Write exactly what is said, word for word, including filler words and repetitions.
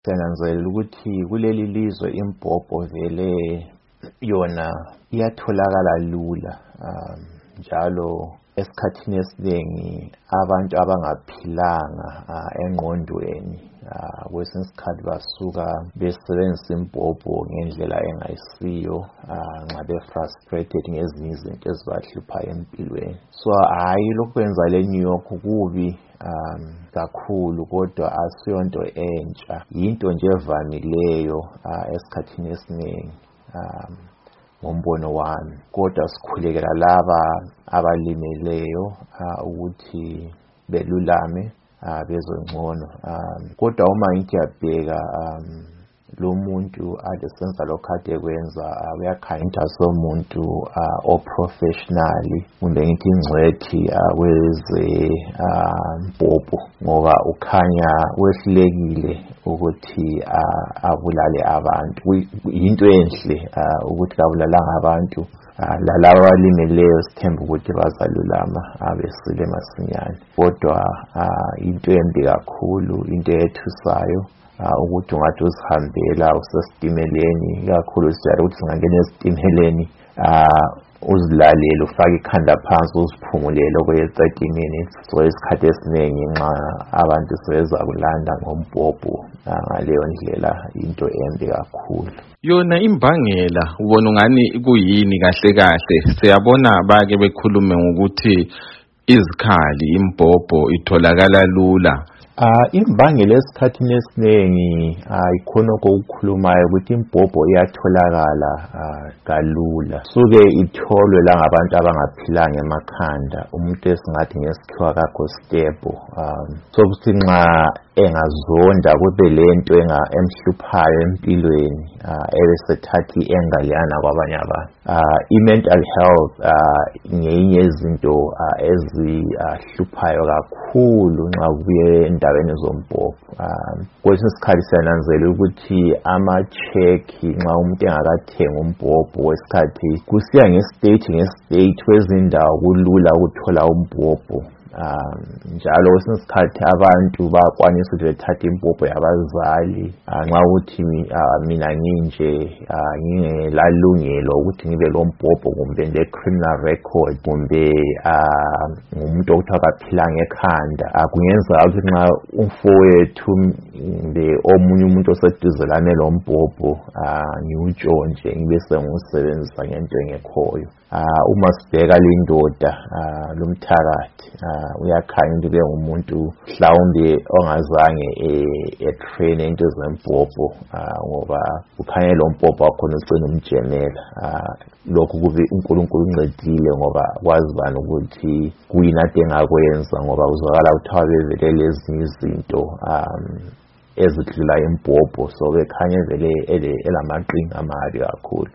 Siyananzelela ukuthi kuleli lizwe imbhobho vele yona iyatholakala lula, njalo esikhathini esiningi abantu abangaphilanga engqondweni kwesinye isikhathi basuka besebenzisa imbhobho ngendlela engayisiyo nxa be-frustrated ngezinye izinto ezibahluphayo empilweni. So hayi lokhu kwenza le-New York kubi um kakhulu, kodwa asiyonto entsha, yinto nje evamileyo esikhathini esiningi um ngombono wami. Kodwa sikhulekela laba abalimeleyo ukuthi belulame bezongcono. Kodwa uma ngiyabheka lo muntu adesenza lokho ade kwenza uyakhanya somuntu oprofessionally, kumbe ngithi ingcwethi kweze mbhobho, ngoba ukhanya wehlulekile ukuthi abulale abantu. Yinto enhle ukuthi kabulalanga abantu. Lalabo abalimeleyo sithemba ukuthi bazalulama abesile masinyane. Kodwa into embi kakhulu, into ethusayo ukuthi ungathi uzihambela usesitimeleni, kakhulu sijayele ukuthi singangena esitimeleni uzilalele, ufake ikhanda phansi uziphumulele okwe thirty minutes. So isikhathi esiningi nxa abantu sebeza kulanda ngombhobho ngaleyo ndlela, into embi kakhulu. Yona imbangela ubona ungani kuyini kahle kahle? Siyabona bake bekhulume ngokuthi izikhali imbhobho itholakala lula. Ah imbangela esikhathini esiningi ayikhona ukukhulumayo ukuthi imbhobho iyatholakala kalula. Suke itholwe la ngabantu abangaphilanga emakhanda, umuntu esingathi ngesikhiwa kakho stable. Um so kuthi nxa engazonda kube lento emhluphayo empilweni ebesethathi engaliyana kwabanye abantu. I-mental health ngenye izinto ezihluphayo kakhulu nxa kubuye endaweni zombhobho. Kwesinye isikhathi siyananzela ukuthi ama-check nxa umuntu engakathengi umbhobho wesikhathi kusiya nge-state nge-state, kwezindawo kulula ukuthola umbhobho. Njalo kwesinye isikhathi abantu bayakwanisa ukuthi bethathe imbhobho yabazali nxa ukuthi mina nginje ngingelalungelo ukuthi ngibe lo mbhobho, kumbe le-criminal record, kumbe ngumuntu okuthiwa akaphilanga ekhanda. Kungenza ukuthi nxa umfowethu kumbe omunye umuntu oseduze lami lo mbhobho ngiwutshontshe ngibe sengiwusebenzisa ngento engekhoyo. Uma sibheka lindoda lomthakathi uyakhanya ukuthi ube ngumuntu mhlawumbe ongazange e-train into zembhobho, ngoba ukhanya lo mbhobho wakhona ucina umjemela. Lokhu kube uNkulunkulu uncedile, ngoba kwazi bani ukuthi kuyini ade engakwenza, ngoba uzwakala kuthiwa bevelele ezinye izinto ezidlula imbhobho. So bekhanya vele elamaqhinga amabi kakhulu.